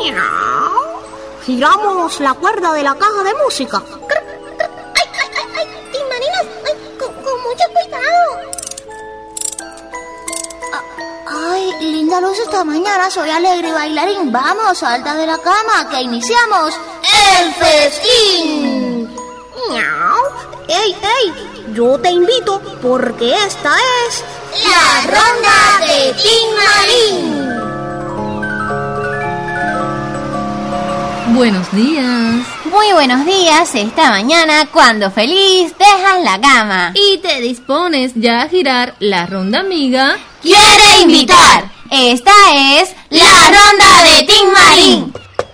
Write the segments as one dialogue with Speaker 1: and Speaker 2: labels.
Speaker 1: Giramos la cuerda de la caja de música.
Speaker 2: ¡Ay! ¡Timbarinas! ¡Con mucho cuidado! ¡Ay, linda luz esta mañana! Soy alegre y bailarín. ¡Vamos, salta de la cama, que iniciamos el festín!
Speaker 1: ¡Ey! Yo te invito porque esta es
Speaker 2: la ronda de Tinmarín.
Speaker 3: Buenos días.
Speaker 4: Muy buenos días esta mañana cuando feliz dejas la cama
Speaker 3: y te dispones ya a girar la ronda amiga.
Speaker 4: ¡Quiere invitar! Esta es la ronda de Tinmarín.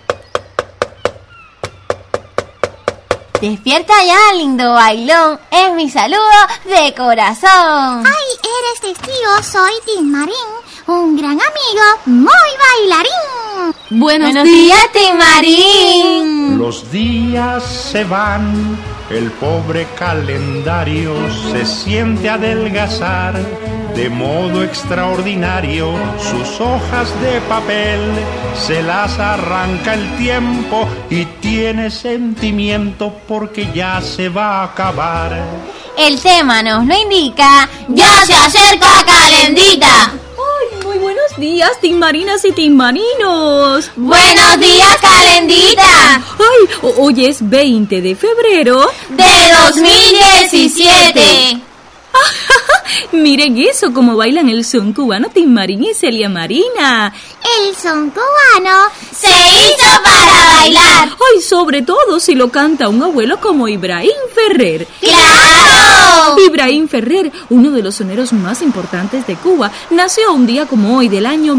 Speaker 4: Despierta ya, lindo bailón, es mi saludo de corazón.
Speaker 2: ¡Ay, eres testigo! Soy Tinmarín, un gran amigo, muy bailarín.
Speaker 3: Buenos días,
Speaker 4: Tinmarín.
Speaker 5: Los días se van, el pobre calendario se siente adelgazar de modo extraordinario. Sus hojas de papel se las arranca el tiempo y tiene sentimiento porque ya se va a acabar.
Speaker 4: El tema nos lo indica. ¡Ya se acerca Calendita!
Speaker 3: Muy buenos días, Tinmarinas y Tinmarinos.
Speaker 4: ¡Buenos días, Calendita!
Speaker 3: Ay, hoy es 20 de febrero
Speaker 4: de 2017.
Speaker 3: Miren eso, como bailan el son cubano Tinmarín y Celia Marina.
Speaker 2: El son cubano
Speaker 4: se hizo para bailar.
Speaker 3: Ay, sobre todo si lo canta un abuelo como Ibrahim Ferrer.
Speaker 4: ¡Claro!
Speaker 3: Ibrahim Ferrer, uno de los soneros más importantes de Cuba, nació un día como hoy del año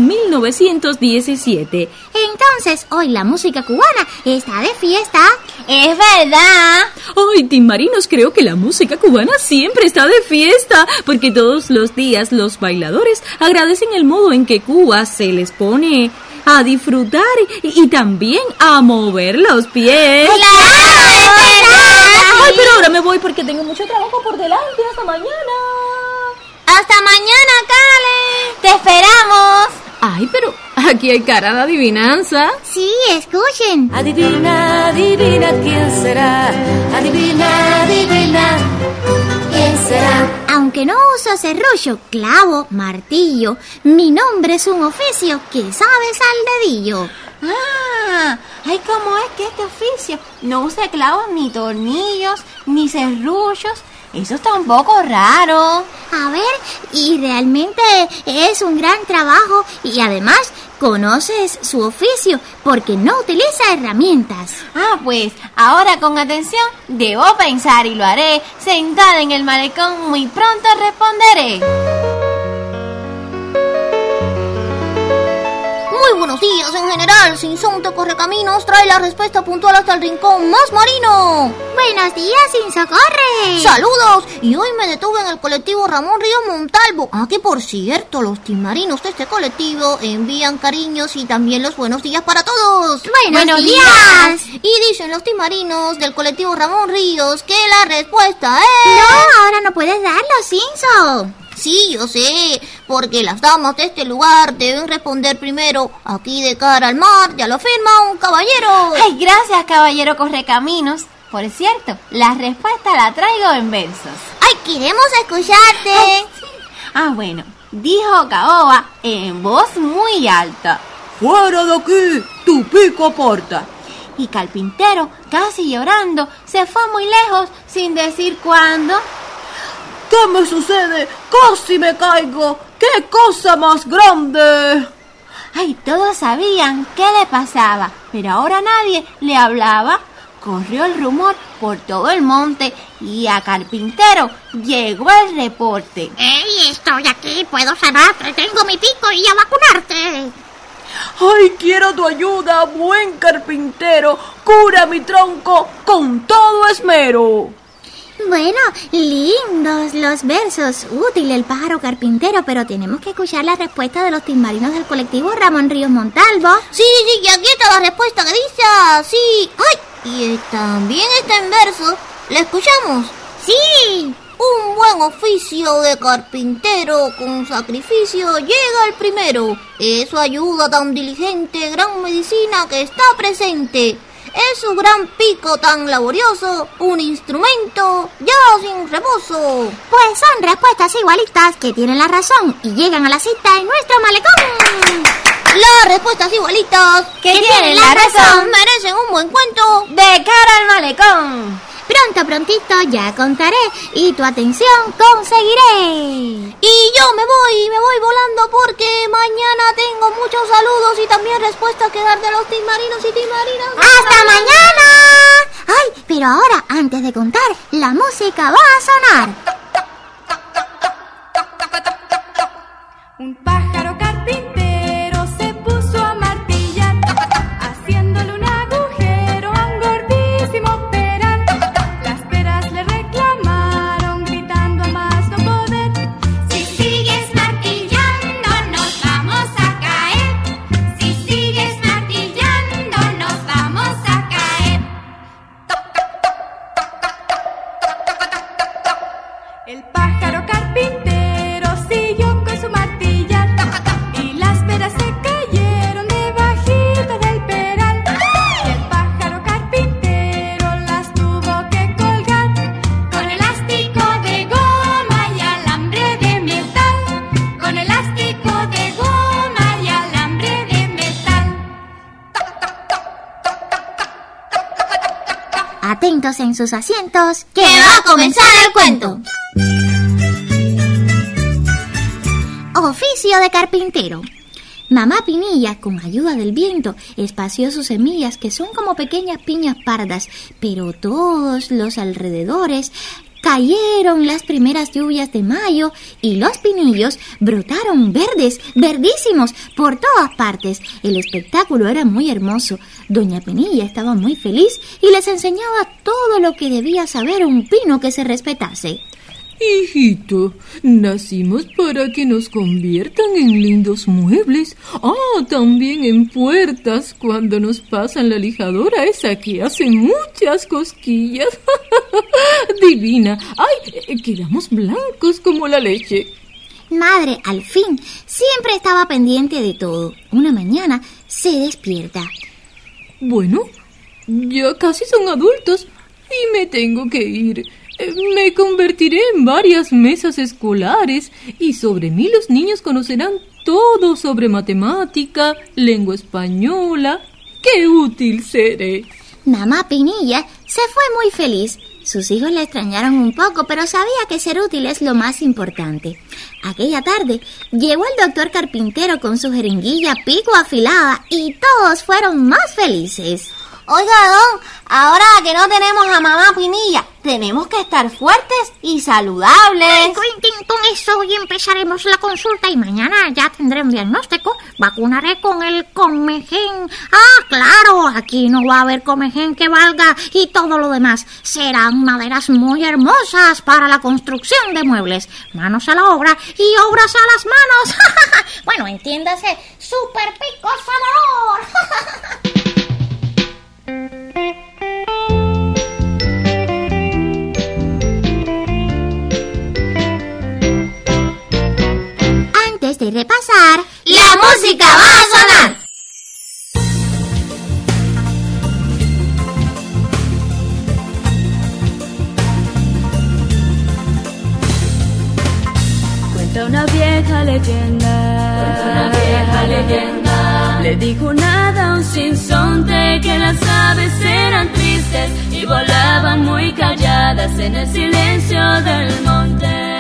Speaker 3: 1917.
Speaker 2: Entonces, hoy la música cubana está de fiesta.
Speaker 4: ¡Es verdad!
Speaker 3: Ay, Tinmarinos, creo que la música cubana siempre está de fiesta, porque todos los días los bailadores agradecen el modo en que Cuba se les pone a disfrutar y también a mover los pies.
Speaker 4: ¡Claro!
Speaker 3: Ay, pero ahora me voy porque tengo mucho trabajo por delante. Hasta mañana.
Speaker 4: ¡Hasta mañana, Cale! ¡Te esperamos!
Speaker 3: Ay, pero aquí hay cara de adivinanza.
Speaker 2: Sí, escuchen.
Speaker 6: Adivina, adivina quién será. Adivina, adivina quién será.
Speaker 2: Aunque no uso serrucho, clavo, martillo, mi nombre es un oficio que sabes al dedillo.
Speaker 4: Ay, ¿cómo es que este oficio no usa clavos ni tornillos ni serrullos? Eso está un poco raro.
Speaker 2: A ver, y realmente es un gran trabajo y además conoces su oficio porque no utiliza herramientas.
Speaker 4: Pues ahora con atención debo pensar y lo haré. Sentada en el malecón muy pronto responderé.
Speaker 2: Muy buenos días en general, Sinsonte Correcaminos trae la respuesta puntual hasta el rincón más marino. Buenos días, Sinsocorre. Saludos, y hoy me detuve en el colectivo Ramón Ríos Montalvo. Que por cierto, los tinmarinos de este colectivo envían cariños y también los buenos días para todos.
Speaker 4: Buenos días.
Speaker 2: Y dicen los tinmarinos del colectivo Ramón Ríos que la respuesta es...
Speaker 4: No, ahora no puedes darlo, Sinso.
Speaker 2: Sí, yo sé, porque las damas de este lugar deben responder primero. Aquí de cara al mar ya lo firma un caballero.
Speaker 4: Ay, gracias, caballero Correcaminos. Por cierto, la respuesta la traigo en versos.
Speaker 2: Ay, queremos escucharte.
Speaker 4: Ay, sí. Bueno, dijo Caoba en voz muy alta:
Speaker 6: ¡Fuera de aquí, tu pico aporta!
Speaker 4: Y Carpintero, casi llorando, se fue muy lejos sin decir cuándo.
Speaker 6: ¿Qué me sucede? ¡Casi me caigo! ¡Qué cosa más grande!
Speaker 4: Ay, todos sabían qué le pasaba, pero ahora nadie le hablaba. Corrió el rumor por todo el monte y a Carpintero llegó el reporte.
Speaker 2: ¡Ey, estoy aquí! ¡Puedo sanarte! ¡Tengo mi pico y a vacunarte!
Speaker 6: ¡Ay, quiero tu ayuda, buen carpintero! ¡Cura mi tronco con todo esmero!
Speaker 2: Bueno, lindos los versos, útil el pájaro carpintero, pero tenemos que escuchar la respuesta de los tinmarinos del colectivo Ramón Ríos Montalvo. Sí, y aquí está la respuesta que dice así. ¡Ay! Y también está en verso. ¿La escuchamos? Sí. Un buen oficio de carpintero con sacrificio llega el primero. Es su ayuda tan diligente, gran medicina que está presente. Es su gran pico tan laborioso, un instrumento ya sin reposo.
Speaker 1: Pues son respuestas igualitas que tienen la razón y llegan a la cita en nuestro malecón.
Speaker 2: Las respuestas igualitas
Speaker 4: que tienen la razón
Speaker 2: merecen un buen cuento
Speaker 4: de cara al malecón.
Speaker 1: Pronto, prontito ya contaré y tu atención conseguiré.
Speaker 2: Y yo me voy volando porque mañana tengo muchos saludos y también respuestas que dar de los timarinos y timarinas.
Speaker 1: ¡Hasta mañana! Ay, pero ahora, antes de contar, la música va a sonar.
Speaker 7: Un pájaro carpintero se puso a martillar, haciéndole un agujero a un gordísimo peral. Las peras le reclamaron, gritando a más no poder:
Speaker 8: si sigues martillando nos vamos a caer. Si sigues martillando nos vamos a caer.
Speaker 7: El pájaro carpintero siguió con su martillar y las peras se cayeron debajito del peral. Y el pájaro carpintero las tuvo que colgar
Speaker 8: Con elástico de goma y alambre de metal. Con elástico de goma y alambre de metal.
Speaker 1: Atentos en sus asientos,
Speaker 2: que va a comenzar el cuento.
Speaker 1: Oficio de carpintero. Mamá Pinilla, con ayuda del viento, espació sus semillas, que son como pequeñas piñas pardas, pero todos los alrededores cayeron las primeras lluvias de mayo y los pinillos brotaron verdes, verdísimos, por todas partes. El espectáculo era muy hermoso. Doña Pinilla estaba muy feliz y les enseñaba todo lo que debía saber un pino que se respetase.
Speaker 3: Hijito, nacimos para que nos conviertan en lindos muebles. También en puertas cuando nos pasan la lijadora esa que hace muchas cosquillas. Divina. ¡Ay! Quedamos blancos como la leche.
Speaker 1: Madre, al fin, siempre estaba pendiente de todo. Una mañana se despierta.
Speaker 3: Bueno, ya casi son adultos y me tengo que ir. Me convertiré en varias mesas escolares y sobre mí los niños conocerán todo sobre matemática, lengua española. ¡Qué útil seré!
Speaker 1: Mamá Pinilla se fue muy feliz. Sus hijos la extrañaron un poco, pero sabía que ser útil es lo más importante. Aquella tarde llegó el doctor carpintero con su jeringuilla pico afilada y todos fueron más felices.
Speaker 2: Oiga, don, ahora que no tenemos a mamá Pinilla, tenemos que estar fuertes y saludables.
Speaker 1: Con eso hoy empezaremos la consulta y mañana ya tendré un diagnóstico. Vacunaré con el Comegen. Claro, aquí no va a haber Comegen que valga y todo lo demás serán maderas muy hermosas para la construcción de muebles. Manos a la obra y obras a las manos. Bueno, entiéndase, super pico sonador. Antes de repasar,
Speaker 2: ¡la música va a sonar!
Speaker 6: Cuenta una vieja leyenda, le dijo una hada a un sinsonte que las aves eran tristes y volaban muy calladas en el silencio del monte.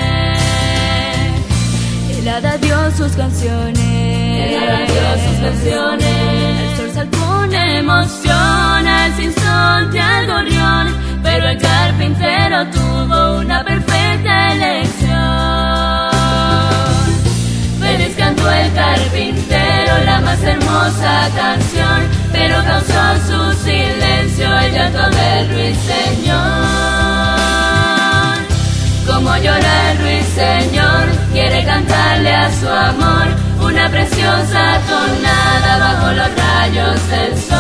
Speaker 6: El hada dio sus canciones, el zorzal con emoción, al sinsonte, al gorrión, pero el carpintero tuvo una perfecta elección. Feliz cantó el carpintero la más hermosa canción, pero causó su silencio el llanto del ruiseñor. Como llora el ruiseñor, quiere cantarle a su amor una preciosa tonada bajo los rayos del sol.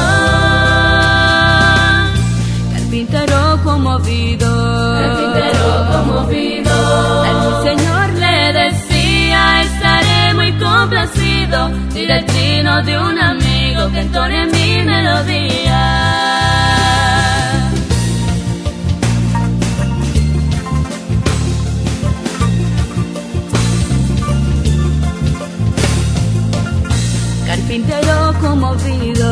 Speaker 6: Carpintero conmovido destino de un amigo que entone mi melodía. Carpintero conmovido,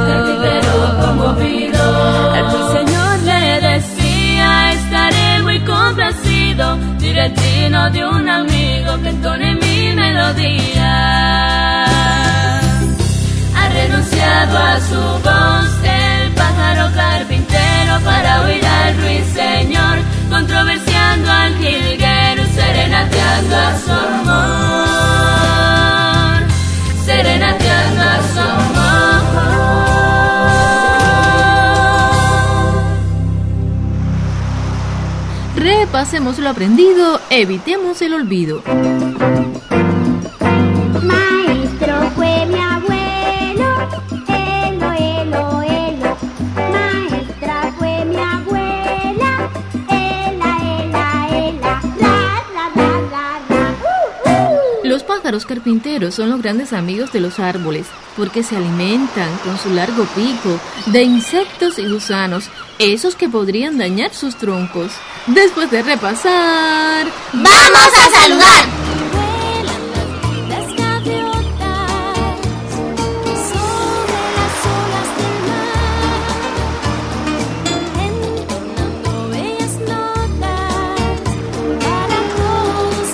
Speaker 6: al ruiseñor le decía: estaré muy complacido, destino de un amigo que entone mi melodía. Ha renunciado a su voz el pájaro carpintero para oír al ruiseñor, controversiando al jilguero, serenateando a su amor, serenateando a su amor.
Speaker 3: Repasemos lo aprendido, evitemos el olvido.
Speaker 8: Maestro fue mi abuelo, elo, elo, elo. Maestra fue mi abuela, ela, ela, ela. La, la, la, la, la.
Speaker 3: Los pájaros carpinteros son los grandes amigos de los árboles, porque se alimentan con su largo pico de insectos y gusanos, esos que podrían dañar sus troncos. Después de repasar,
Speaker 2: ¡vamos a saludar!
Speaker 8: Las gaviotas sobre las olas del mar, entonando bellas notas para todos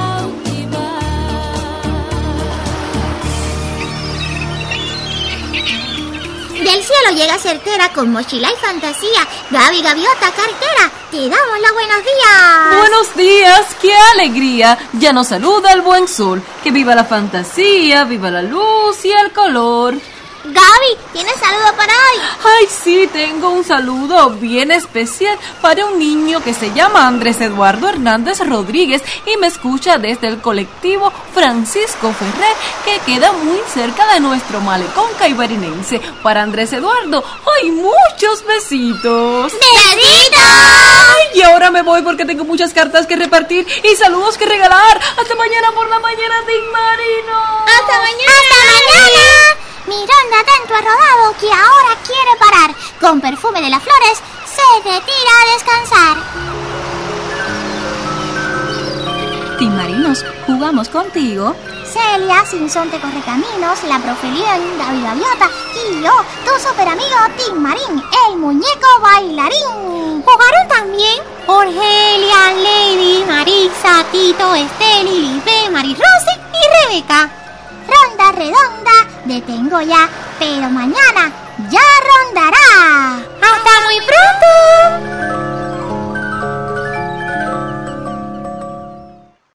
Speaker 8: cautivar.
Speaker 2: Del cielo llega certera con mochila y fantasía. Gaby Gaviota Cartera, te damos los buenos días.
Speaker 3: buenos días, qué alegría. Ya nos saluda el buen sol. Que viva la fantasía, viva la luz y el color.
Speaker 2: Gaby, ¿tienes saludo para hoy?
Speaker 3: Ay, sí, tengo un saludo bien especial para un niño que se llama Andrés Eduardo Hernández Rodríguez y me escucha desde el colectivo Francisco Ferrer, que queda muy cerca de nuestro malecón caibarinense. Para Andrés Eduardo, ¡ay, muchos besitos!
Speaker 2: ¡Besitos!
Speaker 3: Ay, y ahora me voy porque tengo muchas cartas que repartir y saludos que regalar. Hasta mañana por la mañana, Tim Marino.
Speaker 2: ¡Hasta mañana! ¡Hasta mañana! Miranda tanto ha rodado que ahora quiere parar. Con perfume de las flores se retira a descansar.
Speaker 3: Tim Marinos, jugamos contigo.
Speaker 2: Celia, Sinsonte Correcaminos, la Profelión, Gaby Gaviota y yo, tu super amigo Tim Marín, el muñeco bailarín. ¿Jugaron también? Orgelia, Lady, Marisa, Tito, Esteli, Libe, Marirosy y Rebeca. Ronda redonda, detengo ya, pero mañana ya